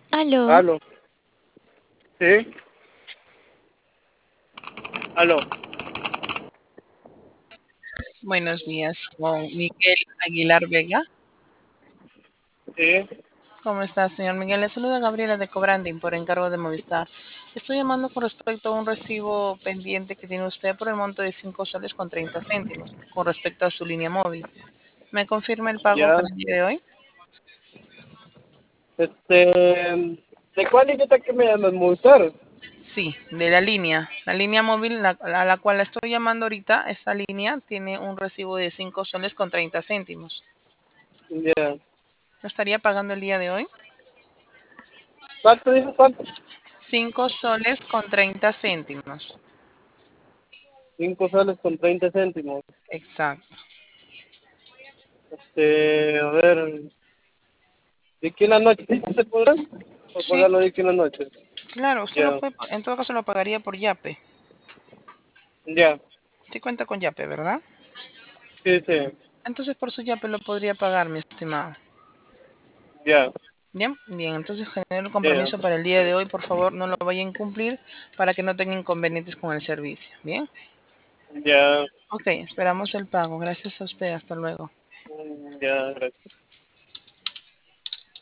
Aló, Aló, sí, aló, Buenos días, con Miguel Aguilar Vega. sí, ¿Cómo está, señor Miguel? Le saluda Gabriela de Cobranding por encargo de Movistar. Estoy llamando con respecto a un recibo pendiente que tiene usted por el monto de 5 soles con 30 céntimos con respecto a su línea móvil. ¿Me confirma el pago ya, para el día de hoy? ¿de cuál idiota que me llamas, Movistar? Sí, de la línea móvil a la cual la estoy llamando ahorita. Esa línea tiene un recibo de 5 soles con 30 céntimos. Ya, ¿Lo estaría pagando el día de hoy? ¿cuánto dices, cuánto? 5 soles con 30 céntimos. 5 soles con 30 céntimos. Exacto. A ver, ¿de aquí en la noche se podrá? ¿O Sí, pagarlo de aquí en la noche? claro, usted lo Ya, puede, en todo caso lo pagaría por Yape. ya, Sí cuenta con Yape, ¿verdad? sí, sí, Entonces por su Yape lo podría pagar, mi estimado. ya, Bien, bien, entonces genero el ya, compromiso para el día de hoy. Por favor, no lo vaya a incumplir para que no tenga inconvenientes con el servicio. Bien. ya, Ok, esperamos el pago. Gracias a usted. Hasta luego. ya, gracias.